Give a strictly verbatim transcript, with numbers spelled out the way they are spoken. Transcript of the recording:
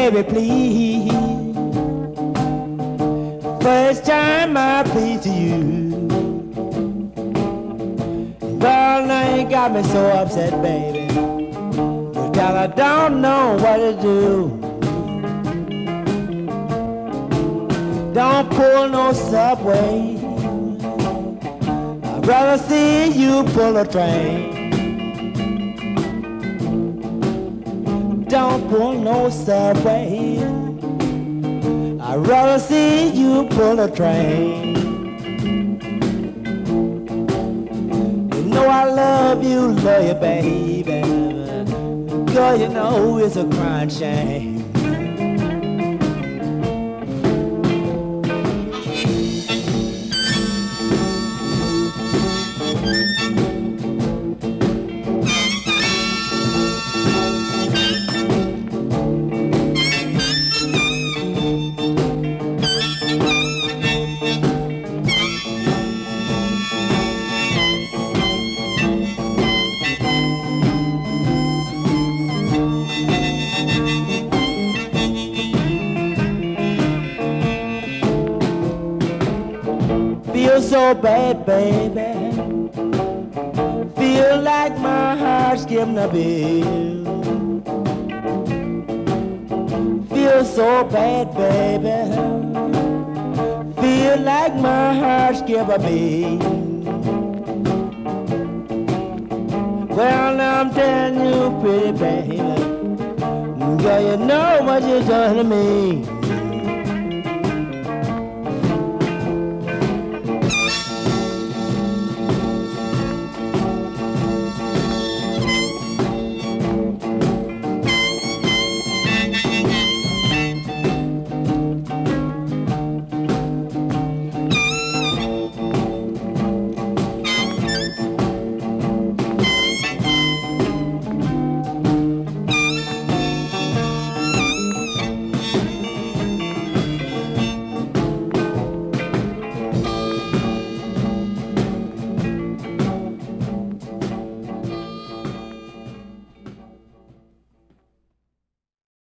baby, please. First time I plead to you. Girl, now you got me so upset, baby. Girl, I don't know what to do. Don't pull no subway. I'd rather see you pull a train. Don't pull no subway. I'd rather see you pull a train. You know I love you, love you, baby. Girl, you know it's a crying shame. Feel so bad, baby. Feel like my heart's giving a bill. Feel so bad, baby. Feel like my heart's giving a bill. Well, I'm telling you, pretty baby, girl, you know what you've done to me.